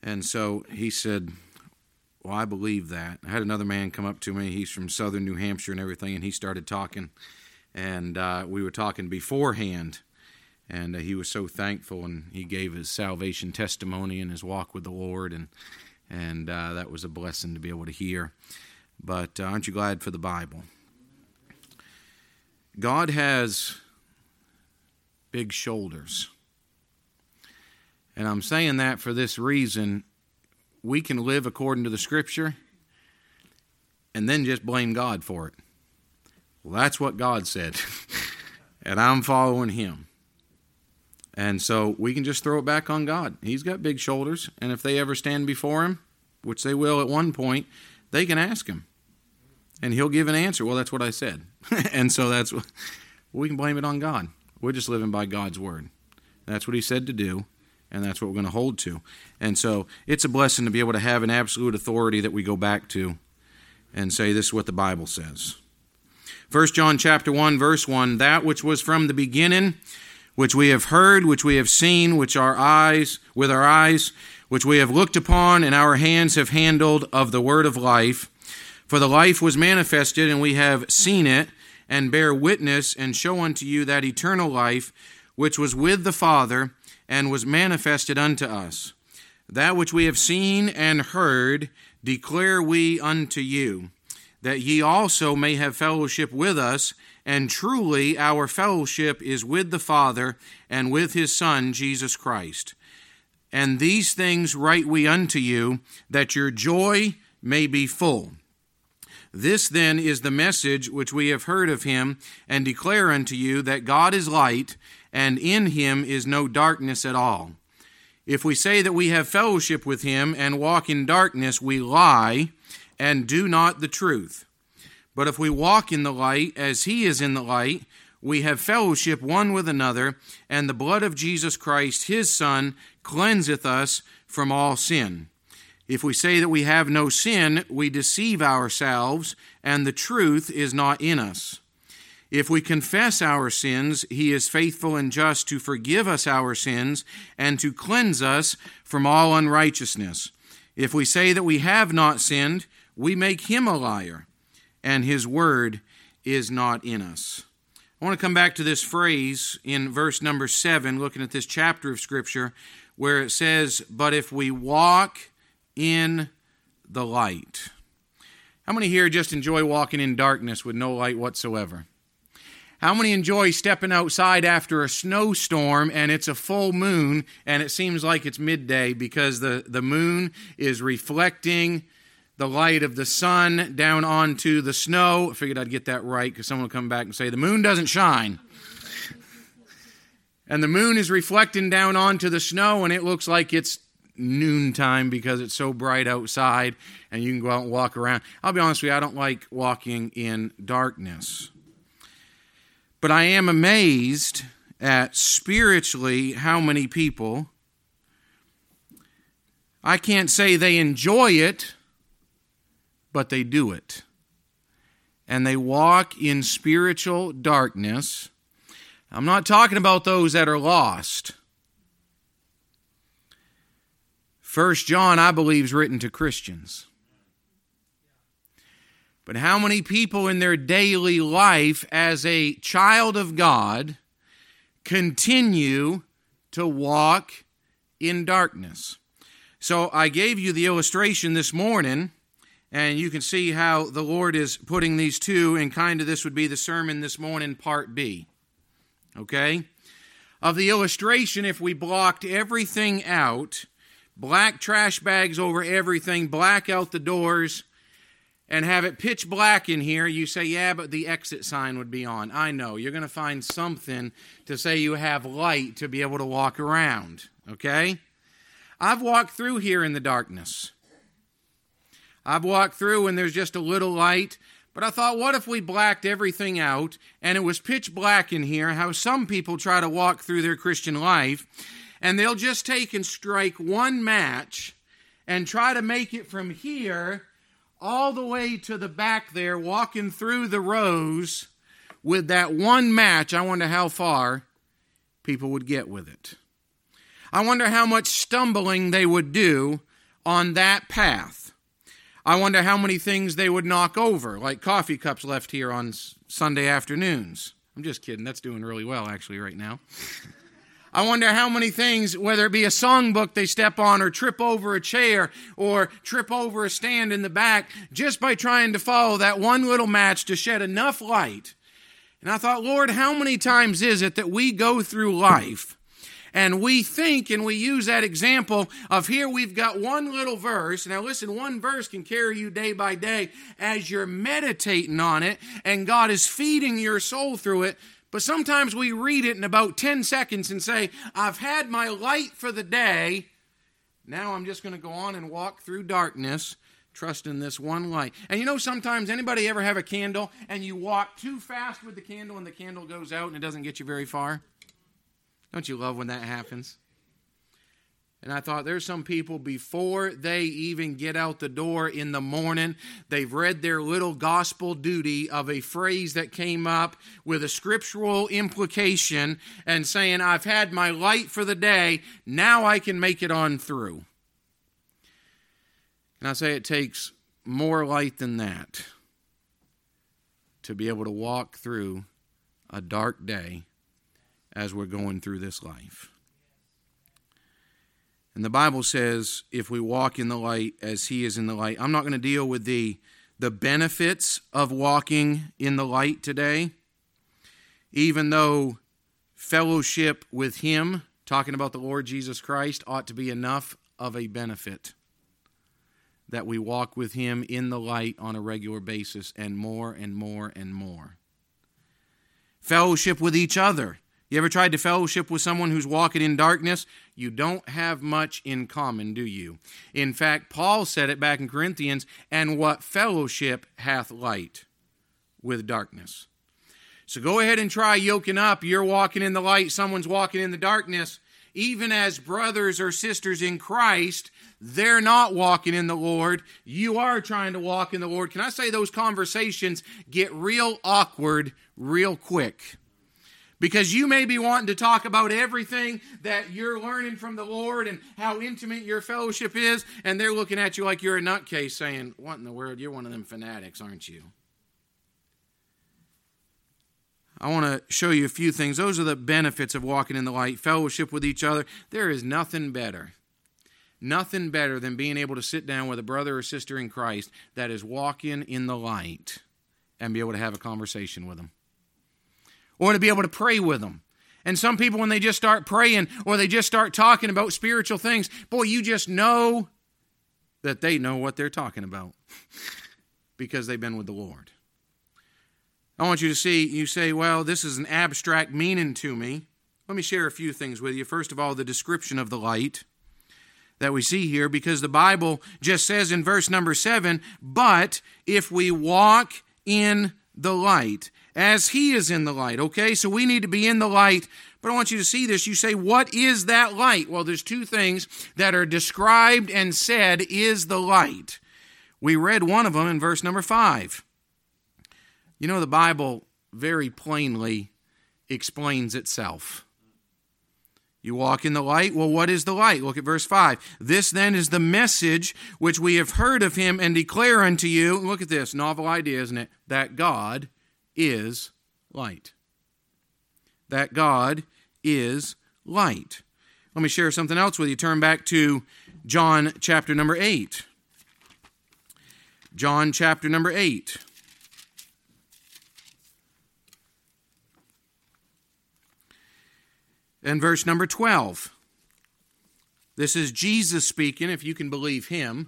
And so he said, well, I believe that. I had another man come up to me. He's from southern New Hampshire and everything, and he started talking. And we were talking beforehand. And he was so thankful, and he gave his salvation testimony and his walk with the Lord, and that was a blessing to be able to hear. But aren't you glad for the Bible? God has big shoulders. And I'm saying that for this reason. We can live according to the Scripture and then just blame God for it. Well, that's what God said, and I'm following Him. And so we can just throw it back on God. He's got big shoulders, and if they ever stand before Him, which they will at one point, they can ask Him, and He'll give an answer. Well, that's what I said. And so we can blame it on God. We're just living by God's Word. That's what He said to do, and that's what we're going to hold to. And so it's a blessing to be able to have an absolute authority that we go back to and say, this is what the Bible says. 1 John chapter 1, verse 1, that which was from the beginning, which we have heard, which we have seen, with our eyes, which we have looked upon, and our hands have handled of the word of life. For the life was manifested, and we have seen it, and bear witness, and show unto you that eternal life, which was with the Father, and was manifested unto us. That which we have seen and heard declare we unto you, that ye also may have fellowship with us, and truly our fellowship is with the Father and with His Son, Jesus Christ. And these things write we unto you, that your joy may be full. This then is the message which we have heard of Him, and declare unto you, that God is light, and in Him is no darkness at all. If we say that we have fellowship with Him, and walk in darkness, we lie, and do not the truth. But if we walk in the light, as He is in the light, we have fellowship one with another, and the blood of Jesus Christ, His Son, cleanseth us from all sin. If we say that we have no sin, we deceive ourselves, and the truth is not in us. If we confess our sins, He is faithful and just to forgive us our sins, and to cleanse us from all unrighteousness. If we say that we have not sinned, we make Him a liar, and His word is not in us. I want to come back to this phrase in verse number 7, looking at this chapter of Scripture, where it says, but if we walk in the light. How many here just enjoy walking in darkness with no light whatsoever? How many enjoy stepping outside after a snowstorm and it's a full moon and it seems like it's midday because the moon is reflecting the light of the sun down onto the snow? I figured I'd get that right because someone will come back and say, the moon doesn't shine. And the moon is reflecting down onto the snow and it looks like it's noontime because it's so bright outside and you can go out and walk around. I'll be honest with you, I don't like walking in darkness. But I am amazed at spiritually how many people, I can't say they enjoy it, but they do it. And they walk in spiritual darkness. I'm not talking about those that are lost. 1 John, I believe, is written to Christians. But how many people in their daily life as a child of God continue to walk in darkness? So I gave you the illustration this morning, and you can see how the Lord is putting these two, and kind of this would be the sermon this morning, part B. Okay? Of the illustration, if we blocked everything out, black trash bags over everything, black out the doors, and have it pitch black in here, you say, yeah, but the exit sign would be on. I know. You're going to find something to say you have light to be able to walk around. Okay? I've walked through here in the darkness. I've walked through and there's just a little light. But I thought, what if we blacked everything out and it was pitch black in here? How some people try to walk through their Christian life, and they'll just take and strike one match and try to make it from here all the way to the back there, walking through the rows with that one match. I wonder how far people would get with it. I wonder how much stumbling they would do on that path. I wonder how many things they would knock over, like coffee cups left here on Sunday afternoons. I'm just kidding. That's doing really well, actually, right now. I wonder how many things, whether it be a songbook they step on or trip over a chair or trip over a stand in the back, just by trying to follow that one little match to shed enough light. And I thought, Lord, how many times is it that we go through life and we think and we use that example of here we've got one little verse. Now listen, one verse can carry you day by day as you're meditating on it and God is feeding your soul through it. But sometimes we read it in about 10 seconds and say, I've had my light for the day. Now I'm just going to go on and walk through darkness, trusting this one light. And you know, sometimes anybody ever have a candle and you walk too fast with the candle and the candle goes out and it doesn't get you very far? Don't you love when that happens? And I thought, there's some people, before they even get out the door in the morning, they've read their little gospel duty of a phrase that came up with a scriptural implication and saying, I've had my light for the day, now I can make it on through. And I say it takes more light than that to be able to walk through a dark day as we're going through this life. And the Bible says, if we walk in the light as He is in the light. I'm not going to deal with the benefits of walking in the light today, even though fellowship with Him, talking about the Lord Jesus Christ, ought to be enough of a benefit. That we walk with Him in the light on a regular basis, and more and more and more. Fellowship with each other. You ever tried to fellowship with someone who's walking in darkness? You don't have much in common, do you? In fact, Paul said it back in Corinthians, and what fellowship hath light with darkness? So go ahead and try yoking up. You're walking in the light, someone's walking in the darkness. Even as brothers or sisters in Christ, they're not walking in the Lord. You are trying to walk in the Lord. Can I say those conversations get real awkward real quick? Because you may be wanting to talk about everything that you're learning from the Lord and how intimate your fellowship is, and they're looking at you like you're a nutcase saying, what in the world? You're one of them fanatics, aren't you? I want to show you a few things. Those are the benefits of walking in the light, fellowship with each other. There is nothing better than being able to sit down with a brother or sister in Christ that is walking in the light and be able to have a conversation with them. Or to be able to pray with them. And some people, when they just start praying or they just start talking about spiritual things, boy, you just know that they know what they're talking about because they've been with the Lord. I want you to see, you say, well, this is an abstract meaning to me. Let me share a few things with you. First of all, the description of the light that we see here, because the Bible just says in verse number 7, but if we walk in the light, as He is in the light. Okay, so we need to be in the light. But I want you to see this. You say, what is that light? Well, there's two things that are described and said is the light. We read one of them in verse number 5. You know, the Bible very plainly explains itself. You walk in the light. Well, what is the light? Look at verse 5. This then is the message which we have heard of Him and declare unto you. Look at this, novel idea, isn't it? That God is light. That God is light. Let me share something else with you. Turn back to John chapter number 8. John chapter number 8. And verse number 12. This is Jesus speaking, if you can believe Him.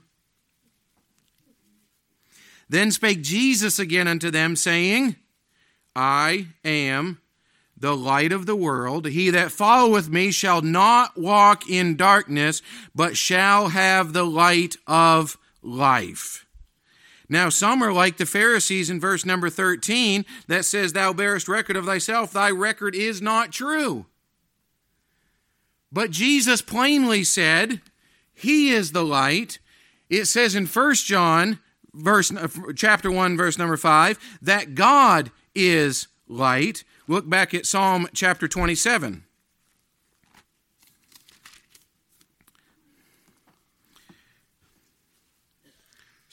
Then spake Jesus again unto them, saying, I am the light of the world. He that followeth me shall not walk in darkness, but shall have the light of life. Now some are like the Pharisees in verse number 13 that says, Thou bearest record of thyself, thy record is not true. But Jesus plainly said, He is the light. It says in 1 John chapter 1, verse number 5, that God is light. Look back at Psalm chapter 27.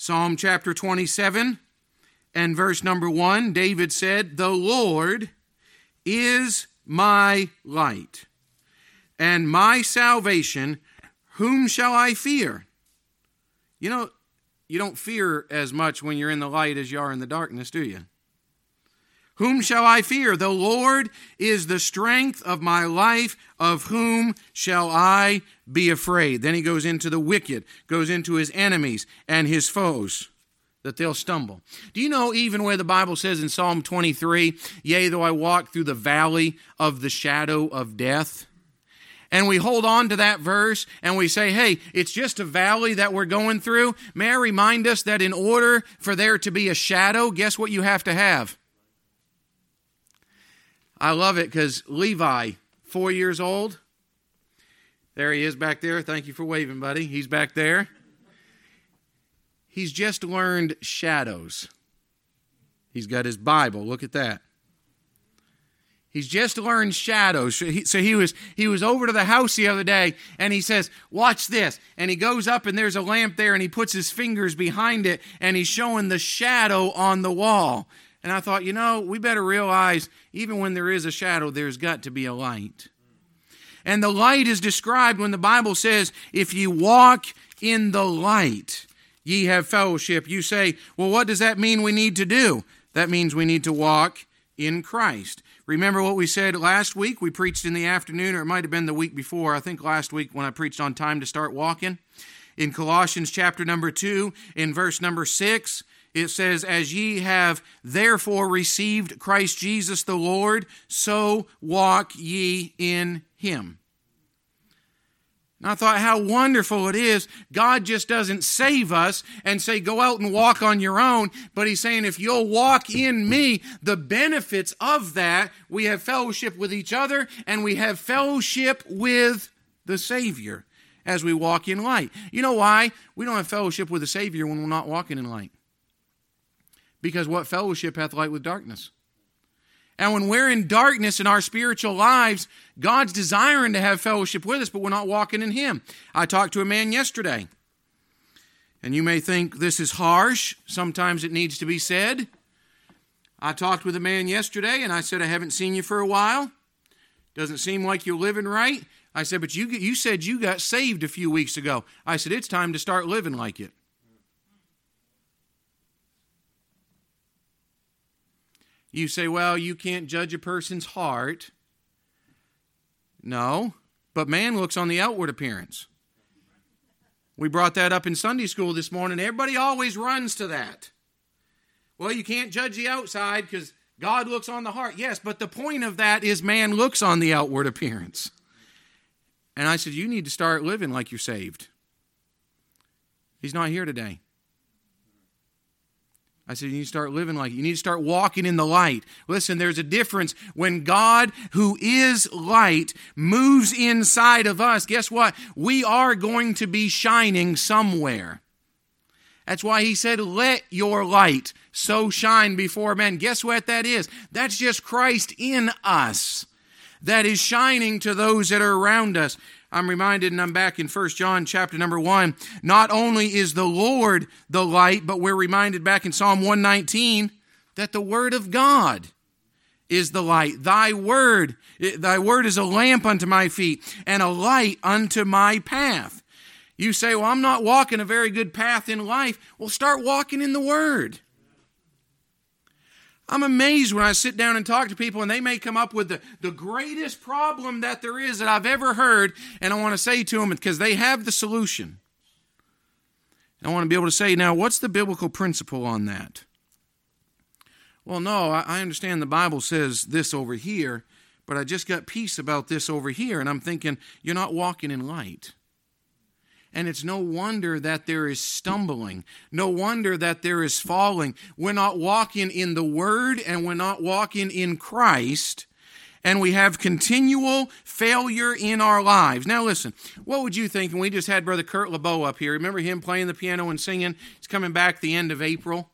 Psalm chapter 27 and verse number 1, David said, "The Lord is my light and my salvation. Whom shall I fear?" You know, you don't fear as much when you're in the light as you are in the darkness, do you? Whom shall I fear? The Lord is the strength of my life. Of whom shall I be afraid? Then he goes into the wicked, goes into his enemies and his foes, that they'll stumble. Do you know even where the Bible says in Psalm 23, "Yea, though I walk through the valley of the shadow of death"? And we hold on to that verse and we say, hey, it's just a valley that we're going through. May I remind us that in order for there to be a shadow, guess what you have to have? I love it because Levi, 4 years old. There he is back there. Thank you for waving, buddy. He's back there. He's just learned shadows. He's got his Bible. Look at that. He's just learned shadows. So he was over to the house the other day, and he says, "Watch this." And he goes up, and there's a lamp there, and he puts his fingers behind it, and he's showing the shadow on the wall. And I thought, we better realize, even when there is a shadow, there's got to be a light. And the light is described when the Bible says, "If you walk in the light, ye have fellowship." You say, well, what does that mean we need to do? That means we need to walk in Christ. Remember what we said last week? We preached in the afternoon, or it might have been the week before. I think last week when I preached on time to start walking. In Colossians chapter number 2, in verse number 6, it says, "As ye have therefore received Christ Jesus the Lord, so walk ye in him." And I thought how wonderful it is. God just doesn't save us and say, go out and walk on your own. But he's saying, if you'll walk in me, the benefits of that, we have fellowship with each other and we have fellowship with the Savior as we walk in light. You know why? We don't have fellowship with the Savior when we're not walking in light. Because what fellowship hath light with darkness? And when we're in darkness in our spiritual lives, God's desiring to have fellowship with us, but we're not walking in him. I talked to a man yesterday, and you may think this is harsh. Sometimes it needs to be said. I talked with a man yesterday, and I said, "I haven't seen you for a while. Doesn't seem like you're living right." I said, "But you said you got saved a few weeks ago." I said, "It's time to start living like it." You say, well, you can't judge a person's heart. No, but man looks on the outward appearance. We brought that up in Sunday school this morning. Everybody always runs to that. Well, you can't judge the outside because God looks on the heart. Yes, but the point of that is man looks on the outward appearance. And I said, you need to start living like you're saved. He's not here today. I said, you need to start living like it. You need to start walking in the light. Listen, there's a difference. When God, who is light, moves inside of us, guess what? We are going to be shining somewhere. That's why he said, let your light so shine before men. Guess what that is? That's just Christ in us that is shining to those that are around us. I'm reminded, and I'm back in 1 John chapter number 1, not only is the Lord the light, but we're reminded back in Psalm 119 that the Word of God is the light. Thy word is a lamp unto my feet and a light unto my path. You say, well, I'm not walking a very good path in life. Well, start walking in the Word. I'm amazed when I sit down and talk to people and they may come up with the greatest problem that there is that I've ever heard, and I want to say to them, because they have the solution. I want to be able to say, now, what's the biblical principle on that? Well, no, I understand the Bible says this over here, but I just got peace about this over here, and I'm thinking, you're not walking in light. And it's no wonder that there is stumbling. No wonder that there is falling. We're not walking in the Word, and we're not walking in Christ, and we have continual failure in our lives. Now listen, what would you think? And we just had Brother Kurt LeBeau up here. Remember him playing the piano and singing? He's coming back the end of April.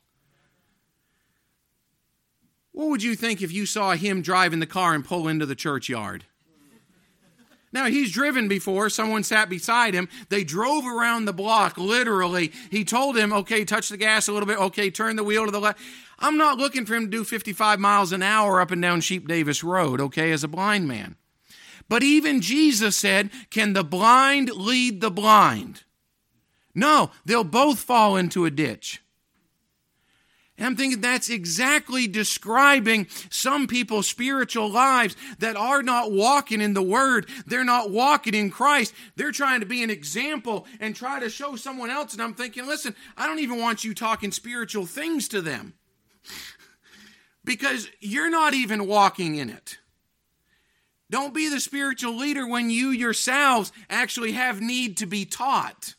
What would you think if you saw him drive in the car and pull into the churchyard? Now, he's driven before. Someone sat beside him. They drove around the block, literally. He told him, okay, touch the gas a little bit. Okay, turn the wheel to the left. I'm not looking for him to do 55 miles an hour up and down Sheep Davis Road, okay, as a blind man. But even Jesus said, can the blind lead the blind? No, they'll both fall into a ditch. And I'm thinking that's exactly describing some people's spiritual lives that are not walking in the Word. They're not walking in Christ. They're trying to be an example and try to show someone else. And I'm thinking, listen, I don't even want you talking spiritual things to them because you're not even walking in it. Don't be the spiritual leader when you yourselves actually have need to be taught.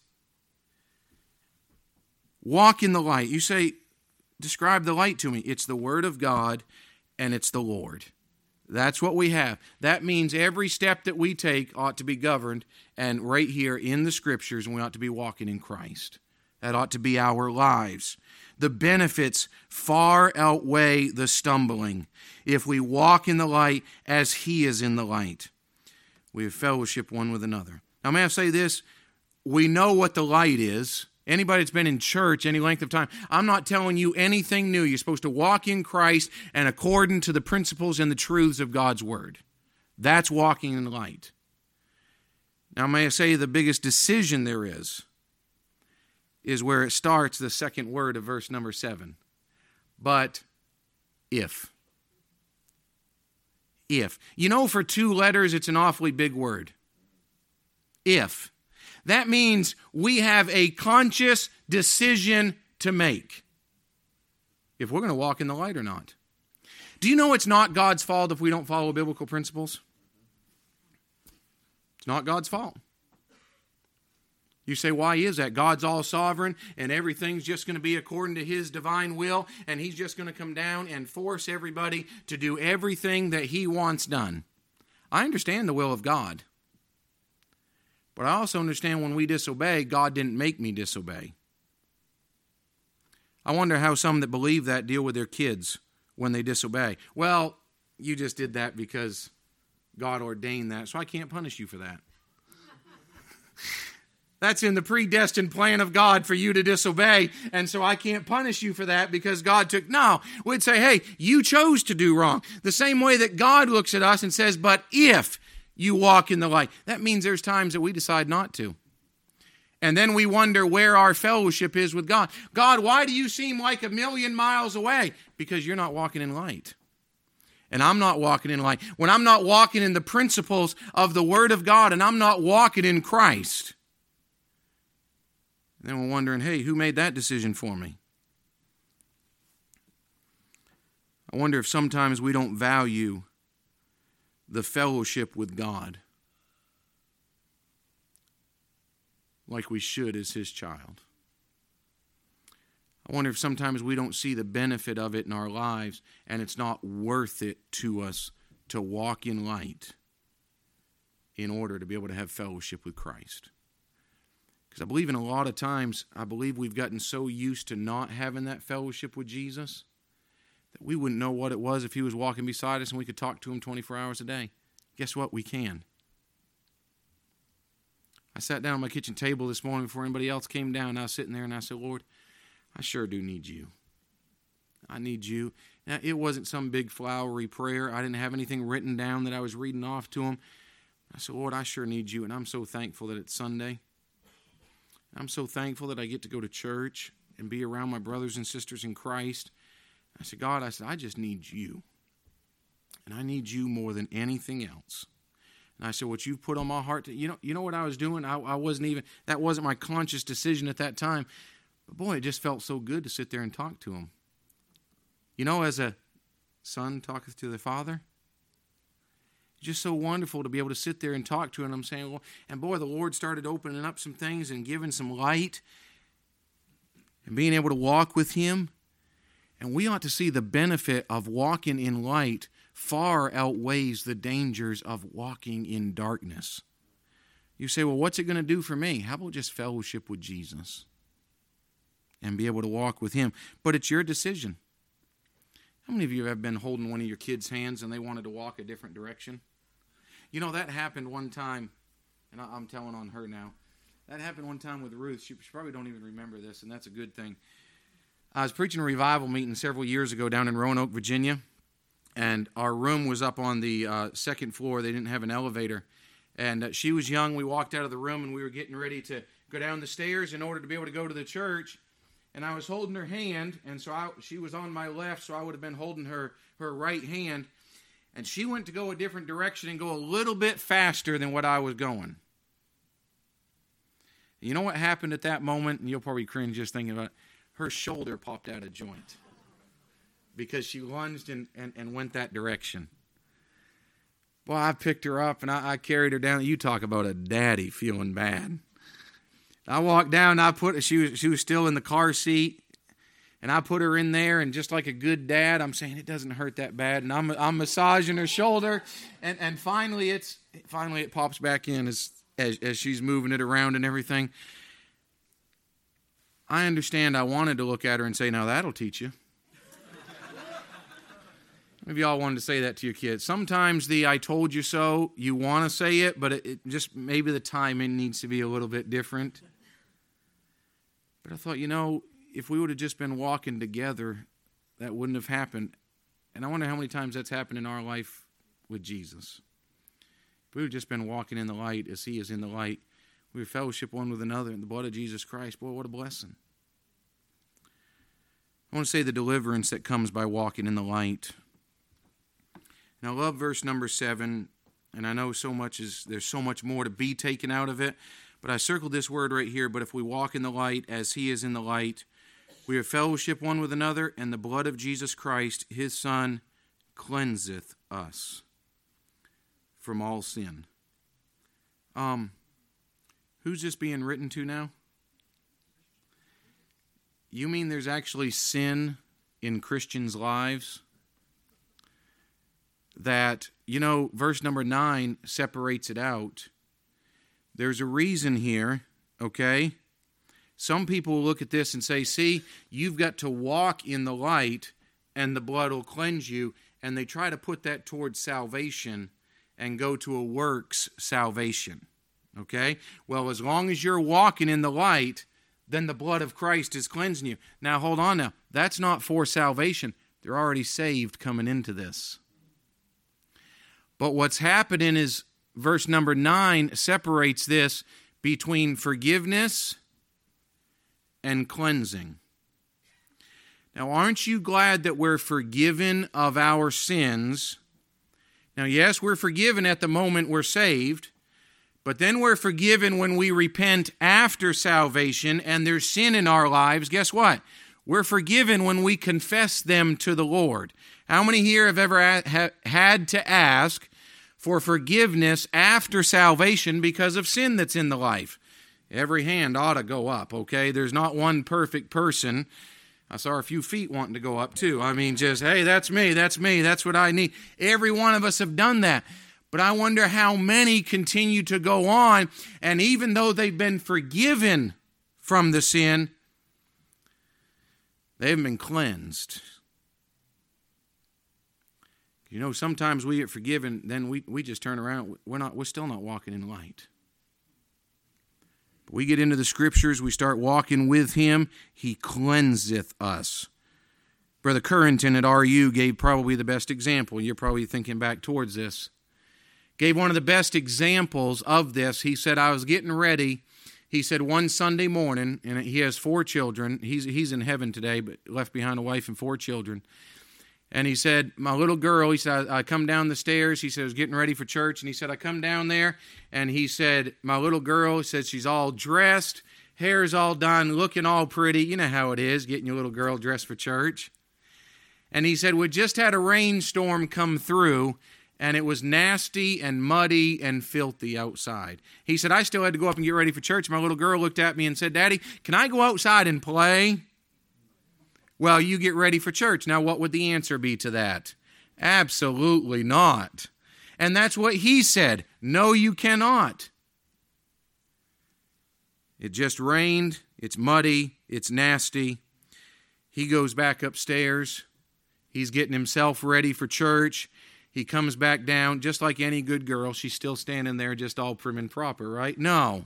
Walk in the light. You say, describe the light to me. It's the Word of God and it's the Lord. That's what we have. That means every step that we take ought to be governed and right here in the Scriptures, and we ought to be walking in Christ. That ought to be our lives. The benefits far outweigh the stumbling if we walk in the light as He is in the light. We have fellowship one with another. Now, may I say this? We know what the light is. Anybody that's been in church any length of time, I'm not telling you anything new. You're supposed to walk in Christ and according to the principles and the truths of God's Word. That's walking in light. Now, may I say the biggest decision there is where it starts, the second word of verse number 7. But if. If. You know, for 2 letters, it's an awfully big word. If. That means we have a conscious decision to make if we're going to walk in the light or not. Do you know it's not God's fault if we don't follow biblical principles? It's not God's fault. You say, why is that? God's all sovereign and everything's just going to be according to His divine will and He's just going to come down and force everybody to do everything that He wants done. I understand the will of God. But I also understand when we disobey, God didn't make me disobey. I wonder how some that believe that deal with their kids when they disobey. Well, you just did that because God ordained that, so I can't punish you for that. That's in the predestined plan of God for you to disobey, and so I can't punish you for that because God took... No, we'd say, hey, you chose to do wrong. The same way that God looks at us and says, but if you walk in the light. That means there's times that we decide not to. And then we wonder where our fellowship is with God. God, why do you seem like 1,000,000 miles away? Because you're not walking in light. And I'm not walking in light. When I'm not walking in the principles of the Word of God and I'm not walking in Christ, then we're wondering, hey, who made that decision for me? I wonder if sometimes we don't value the fellowship with God like we should as His child. I wonder if sometimes we don't see the benefit of it in our lives and it's not worth it to us to walk in light in order to be able to have fellowship with Christ. Because I believe in a lot of times, I believe we've gotten so used to not having that fellowship with Jesus that we wouldn't know what it was if He was walking beside us and we could talk to Him 24 hours a day. Guess what? We can. I sat down at my kitchen table this morning before anybody else came down. I was sitting there and I said, Lord, I sure do need You. I need You. Now, it wasn't some big flowery prayer. I didn't have anything written down that I was reading off to Him. I said, Lord, I sure need You. And I'm so thankful that it's Sunday. I'm so thankful that I get to go to church and be around my brothers and sisters in Christ. I said, God, I just need You. And I need You more than anything else. And I said, what you've put on my heart, you know what I was doing? I wasn't even, that wasn't my conscious decision at that time. But boy, it just felt so good to sit there and talk to Him. You know, as a son talketh to the father, it's just so wonderful to be able to sit there and talk to Him. And I'm saying, well, and boy, the Lord started opening up some things and giving some light and being able to walk with Him. And we ought to see the benefit of walking in light far outweighs the dangers of walking in darkness. You say, well, what's it going to do for me? How about just fellowship with Jesus and be able to walk with Him? But it's your decision. How many of you have been holding one of your kids' hands and they wanted to walk a different direction? You know, that happened one time, and I'm telling on her now. That happened one time with Ruth. She probably don't even remember this, and that's a good thing. I was preaching a revival meeting several years ago down in Roanoke, Virginia, and our room was up on the second floor. They didn't have an elevator, and she was young. We walked out of the room, and we were getting ready to go down the stairs in order to be able to go to the church, and I was holding her hand, and so she was on my left, so I would have been holding her right hand, and she went to go a different direction and go a little bit faster than what I was going. You know what happened at that moment? And you'll probably cringe just thinking about it. Her shoulder popped out of joint because she lunged and went that direction. Well, I picked her up and I carried her down. You talk about a daddy feeling bad. I walked down. She was still in the car seat, and I put her in there. And just like a good dad, I'm saying it doesn't hurt that bad. And I'm massaging her shoulder, and finally it pops back in as she's moving it around and everything. I understand I wanted to look at her and say, now that'll teach you. Maybe y'all wanted to say that to your kids. Sometimes the I told you so, you want to say it, but it just maybe the timing needs to be a little bit different. But I thought, if we would have just been walking together, that wouldn't have happened. And I wonder how many times that's happened in our life with Jesus. If we would have just been walking in the light as he is in the light, we would fellowship one with another in the blood of Jesus Christ. Boy, what a blessing. I want to say the deliverance that comes by walking in the light. And I love verse number 7, and I know there's so much more to be taken out of it, but I circled this word right here, but if we walk in the light as he is in the light, we have fellowship one with another, and the blood of Jesus Christ, his Son, cleanseth us from all sin. Who's this being written to now? You mean there's actually sin in Christians' lives? That, verse number 9 separates it out. There's a reason here, okay? Some people will look at this and say, see, you've got to walk in the light and the blood will cleanse you, and they try to put that towards salvation and go to a works salvation, okay? Well, as long as you're walking in the light, then the blood of Christ is cleansing you. Now, hold on now. That's not for salvation. They're already saved coming into this. But what's happening is verse number 9 separates this between forgiveness and cleansing. Now, aren't you glad that we're forgiven of our sins? Now, yes, we're forgiven at the moment we're saved, but then we're forgiven when we repent after salvation and there's sin in our lives. Guess what? We're forgiven when we confess them to the Lord. How many here have ever had to ask for forgiveness after salvation because of sin that's in the life? Every hand ought to go up, okay? There's not one perfect person. I saw a few feet wanting to go up too. I mean, just, hey, that's me, that's what I need. Every one of us have done that. But I wonder how many continue to go on, and even though they've been forgiven from the sin, they haven't been cleansed. Sometimes we get forgiven, then we just turn around. We're still not walking in light. But we get into the Scriptures, we start walking with him, he cleanseth us. Brother Currington at RU gave probably the best example. You're probably thinking back towards this. Gave one of the best examples of this. He said, I was getting ready. He said, one Sunday morning, and he has 4 children. He's in heaven today, but left behind a wife and 4 children. And he said, my little girl, he said, I come down the stairs. He said, I was getting ready for church. And he said, I come down there. And he said, my little girl, he said, she's all dressed, hair's all done, looking all pretty. You know how it is, getting your little girl dressed for church. And he said, we just had a rainstorm come through, and it was nasty and muddy and filthy outside. He said, I still had to go up and get ready for church. My little girl looked at me and said, Daddy, can I go outside and play? Well, you get ready for church. Now, what would the answer be to that? Absolutely not. And that's what he said. No, you cannot. It just rained. It's muddy. It's nasty. He goes back upstairs. He's getting himself ready for church. He comes back down, just like any good girl. She's still standing there just all prim and proper, right? No.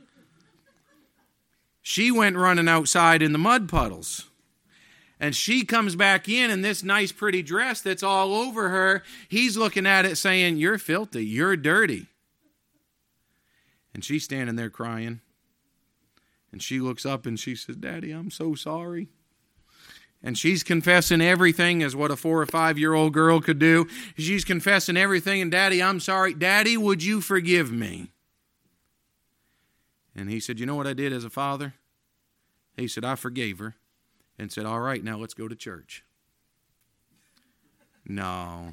She went running outside in the mud puddles. And she comes back in this nice pretty dress that's all over her. He's looking at it saying, "You're filthy, you're dirty." And she's standing there crying. And she looks up and she says, "Daddy, I'm so sorry." And she's confessing everything as what a 4 or 5-year-old girl could do. She's confessing everything, and "Daddy, I'm sorry. Daddy, would you forgive me?" And he said, "You know what I did as a father?" He said, "I forgave her." And said, "All right, now let's go to church." No.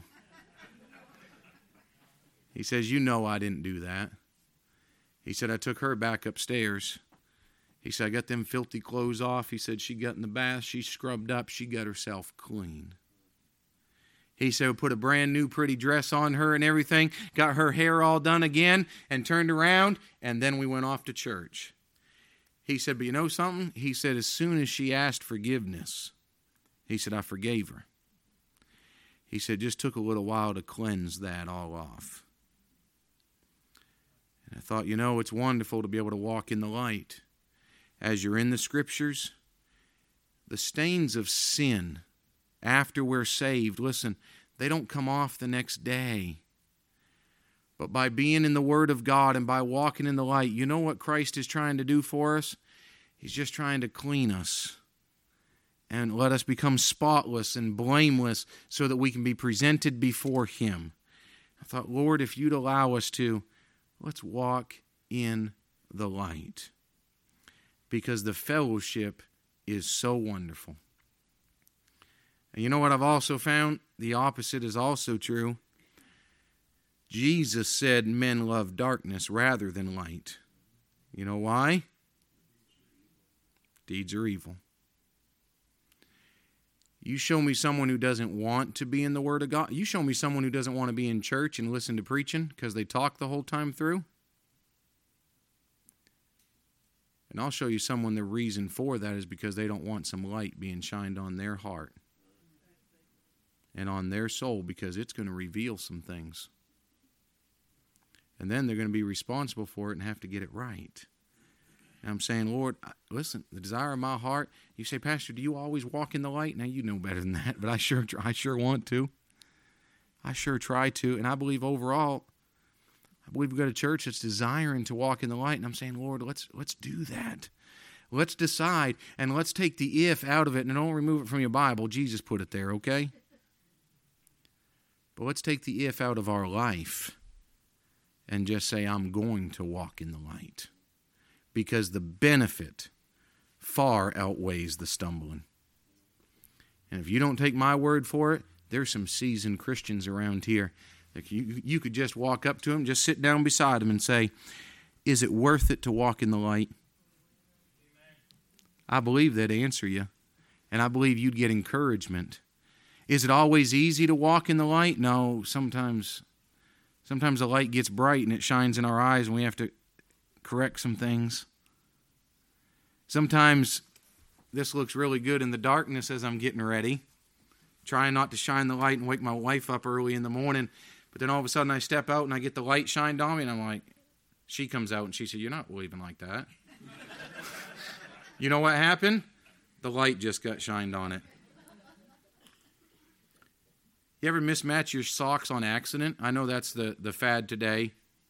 He says, "You know I didn't do that." He said, "I took her back upstairs." He said, "I got them filthy clothes off." He said, "She got in the bath, she scrubbed up, she got herself clean." He said, "We put a brand new pretty dress on her and everything, got her hair all done again, and turned around, and then we went off to church." He said, "But you know something?" He said, "As soon as she asked forgiveness," he said, "I forgave her." He said, "Just took a little while to cleanse that all off." And I thought, it's wonderful to be able to walk in the light. As you're in the Scriptures, the stains of sin after we're saved, listen, they don't come off the next day. But by being in the Word of God and by walking in the light, you know what Christ is trying to do for us? He's just trying to clean us and let us become spotless and blameless so that we can be presented before Him. I thought, Lord, if you'd allow us to, let's walk in the light. Because the fellowship is so wonderful. And you know what I've also found? The opposite is also true. Jesus said men love darkness rather than light. You know why? Deeds are evil. You show me someone who doesn't want to be in the Word of God. You show me someone who doesn't want to be in church and listen to preaching because they talk the whole time through. And I'll show you someone the reason for that is because they don't want some light being shined on their heart and on their soul, because it's going to reveal some things. And then they're going to be responsible for it and have to get it right. And I'm saying, Lord, listen, the desire of my heart. You say, "Pastor, do you always walk in the light?" Now, you know better than that, but I sure want to. I sure try to. And I believe overall, we've got a church that's desiring to walk in the light. And I'm saying, Lord, let's do that. Let's decide, and let's take the if out of it, and don't remove it from your Bible. Jesus put it there, okay? But let's take the if out of our life and just say, I'm going to walk in the light. Because the benefit far outweighs the stumbling. And if you don't take my word for it, there's some seasoned Christians around here. Like you could just walk up to them, just sit down beside them and say, "Is it worth it to walk in the light?" I believe they'd answer you. And I believe you'd get encouragement. Is it always easy to walk in the light? No, sometimes the light gets bright and it shines in our eyes and we have to correct some things. Sometimes this looks really good in the darkness as I'm getting ready, trying not to shine the light and wake my wife up early in the morning. But then all of a sudden I step out and I get the light shined on me and I'm like, she comes out and she said, "You're not leaving like that." You know what happened? The light just got shined on it. You ever mismatch your socks on accident? I know that's the fad today.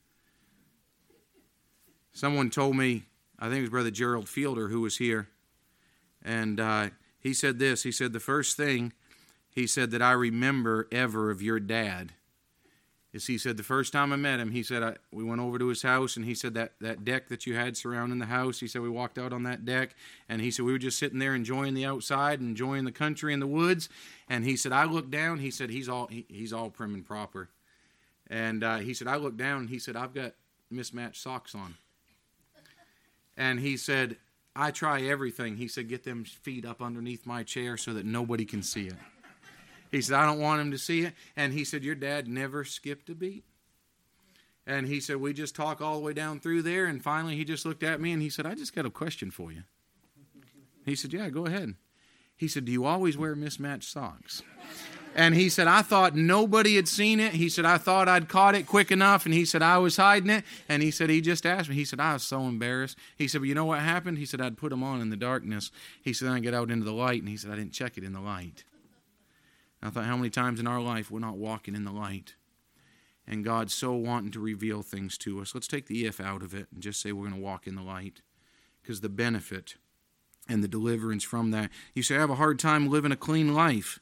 Someone told me, I think it was Brother Gerald Fielder who was here, and he said this. He said, the first thing he said that I remember ever of your dad is, he said, the first time I met him, he said, we went over to his house, and he said that deck that you had surrounding the house, he said we walked out on that deck, and he said we were just sitting there enjoying the outside, enjoying the country and the woods, and he said I looked down, he said he's all prim and proper, and he said I looked down, and he said I've got mismatched socks on, and he said I try everything, he said get them feet up underneath my chair so that nobody can see it. He said, I don't want him to see it. And he said, your dad never skipped a beat. And he said, we just talk all the way down through there. And finally, he just looked at me and he said, I just got a question for you. He said, yeah, go ahead. He said, do you always wear mismatched socks? And he said, I thought nobody had seen it. He said, I thought I'd caught it quick enough. And he said, I was hiding it. And he said, he just asked me. He said, I was so embarrassed. He said, but you know what happened? He said, I'd put them on in the darkness. He said, then I get out into the light. And he said, I didn't check it in the light. And I thought, how many times in our life we're not walking in the light? And God's so wanting to reveal things to us. Let's take the if out of it and just say we're going to walk in the light. Because the benefit and the deliverance from that. You say, I have a hard time living a clean life.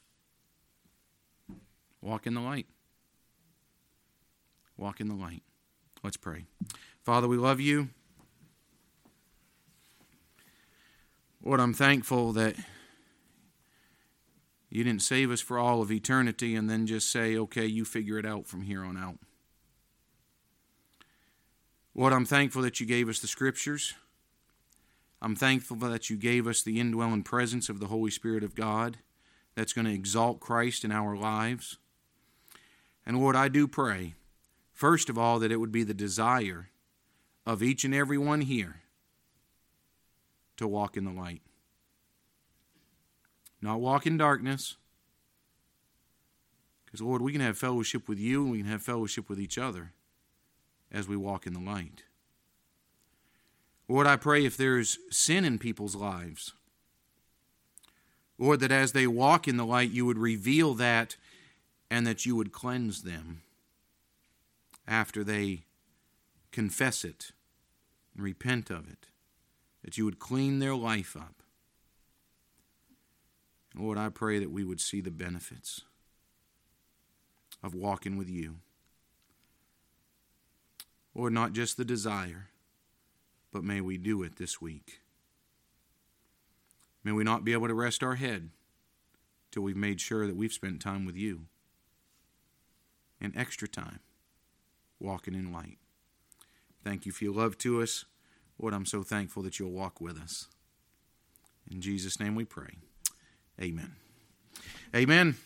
Walk in the light. Walk in the light. Let's pray. Father, we love you. Lord, I'm thankful that you didn't save us for all of eternity and then just say, okay, you figure it out from here on out. Lord, I'm thankful that you gave us the Scriptures. I'm thankful that you gave us the indwelling presence of the Holy Spirit of God that's going to exalt Christ in our lives. And Lord, I do pray, first of all, that it would be the desire of each and every one here to walk in the light. Not walk in darkness. Because, Lord, we can have fellowship with you and we can have fellowship with each other as we walk in the light. Lord, I pray if there's sin in people's lives, Lord, that as they walk in the light, you would reveal that and that you would cleanse them after they confess it and repent of it, that you would clean their life up. Lord, I pray that we would see the benefits of walking with you. Lord, not just the desire, but may we do it this week. May we not be able to rest our head till we've made sure that we've spent time with you. And extra time walking in light. Thank you for your love to us. Lord, I'm so thankful that you'll walk with us. In Jesus' name we pray. Amen. Amen.